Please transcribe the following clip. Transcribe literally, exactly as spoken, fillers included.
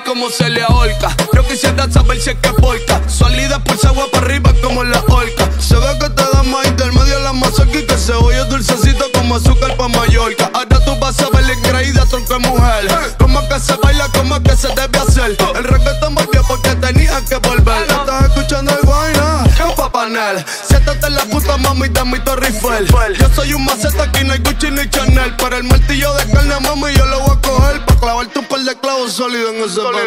como se le ahorca. Yo quisiera saber si es que porca. Sólida por agua para arriba como la orca. Se ve que te da más intermedio la mazorca y que cebolla dulcecito como azúcar pa' Mallorca. Ahora tú vas a ver la increíble tronco de mujer. Como que se baila, como que se debe hacer. El reggaetón volvió porque tenía que volver. Estás escuchando el guayna, un papanel. Siéntate en la puta mami de mi Torre Eiffel. Yo soy un maceta, aquí no hay Gucci ni Chanel. Pero el martillo de carne, mami, yo lo voy a coger pa' clavarte un par de clavos sólidos en ese papel.